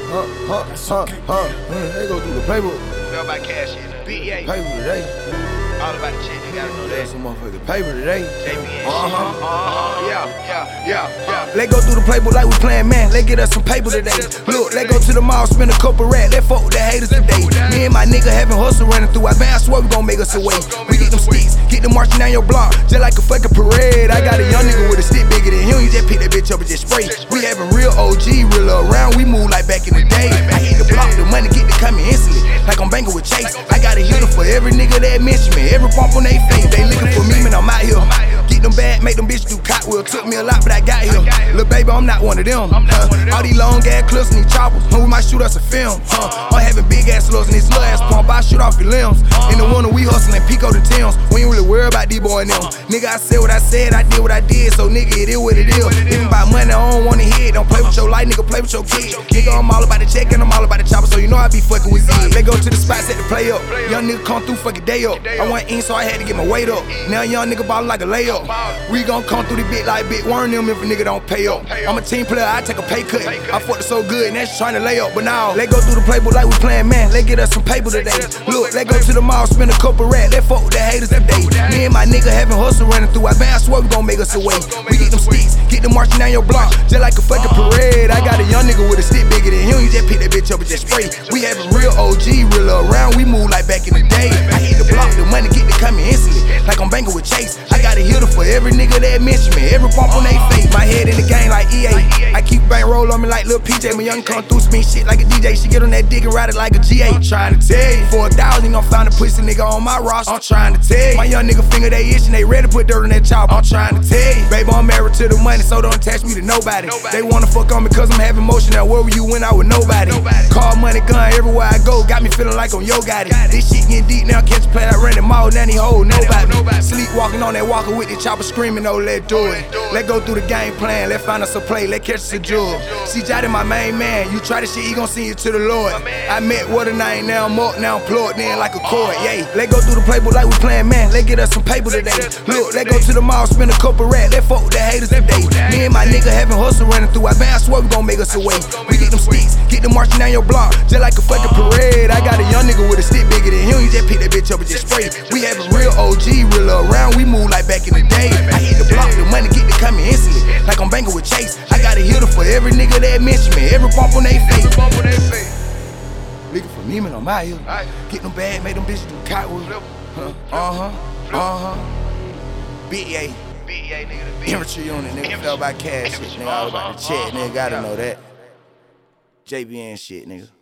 They go through the playbook. Fell by cash in the BA. Paper today. All about the shit, you gotta know that. Some motherfucking paper today. Yeah. Let's go through the playbook like we playing man. Let's get us some paper today. Look, let's go to the mall, spend a couple racks. Let's fuck with the haters today. Me and my nigga having hustle running through. I swear we gon' make us a way. We get them sticks, get them marching down your block, just like a fucking parade. I got a young nigga with a stick bigger than him. He just pick that bitch up and just spray. We having real OG, real around. We move like back in the day. I hit the block, the money get to coming instantly, like I'm banking with Chase. I got a hitter for every nigga that mention me. Every bump on they face, they looking for me, man. I'm out here. Get them bad, make them bitches do cotwheel. Took me a lot, but I got here. Lil' baby, I'm not one of them. All these long ass clips and these choppers, we might shoot us a film. I'm having big ass slugs and these little ass pump, I shoot off your limbs. In the winter, we hustling Pico the Timbs. We ain't really worried about these boy and them. Nigga, I said what I said, I did what I did. So nigga, it is what it is. Even about money, I don't wanna hear it. Don't play with your life, nigga, play with your kid. Nigga, I'm all about the check and I'm all about the chopper, so you know I be fucking with Z. They go to the spot, set the play up. Young nigga come through fucking day up. I went in, so I had to get my weight up. Now young nigga ballin' like a layup. We gon' come through the bit like Big Worm them if a nigga don't pay up. I'm a team player, I take a pay cut. I fucked it so good, and that's tryna lay up. But now, let's go through the playbook like we playing man. Let's get us some paper today. Look, let's go to the mall, spend a couple racks. Let's fuck with the haters today. Me and my nigga having hustle running through. I swear we gon' make us a way. We get them sticks, get them marching down your block, just like a fucking parade. I got a young nigga with a stick bigger than him. He just pick that bitch up and just spray. We having real OG, real around. We move like back in the day. I hit the block, the money get to coming instantly, like I'm banking with Chase. I got a hitter for every nigga that mention me. Every bump on they face. My head in the game like EA. I keep bank roll on me like Lil PJ. My young come through, spin shit like a DJ. She get on that dick and ride it like a GA. Trying to tell you, for 1,000, gon' find a pussy nigga on my roster. I'm trying to tell you, my young nigga finger they itching, they ready to put dirt on that chopper. I'm trying to tell you, baby, I'm married to the money, so don't attach me to nobody. They wanna fuck on me cause I'm having motion. Now where were you when I was nobody? Call money gun everywhere I go, got me feeling like I'm Yo Gotti. This shit getting deep now, catch a play like Randy Moss, now he hold nobody. Sleep walking on that walker with the chopper screaming, oh let's do it. Let's go through the game plan, let's find us a play, let's catch us a jewel. See Jotty my main man, you try this shit, he gon' send you to the Lord. I met what a name, now I'm up, now I'm plugged in like a cord, yeah. Let's go through the playbook like we playing man, let's get us some paper today. Look, let's go to the mall, spend a couple racks, let's fuck with the haters today. Me and my nigga having hustle running through, I swear we gon' make us a way. We get them sticks, get them marching down your block, just like a fucking parade. I got a young nigga with a stick bigger than him, he just pick that bitch up and just spray. We having real OG, real around, we move like back in the day. I hit the block, the money get to coming instantly, like I'm banking with Chase. I got a hitter for every nigga that mention me. Every bump on they face. Looking for me, man, I'm out here. Get them bad, make them bitches do cotwheel. BA. nigga. Infantry on it, nigga. Fell by cash shit, nigga. All about the check, nigga. Gotta know that. JBN shit, nigga.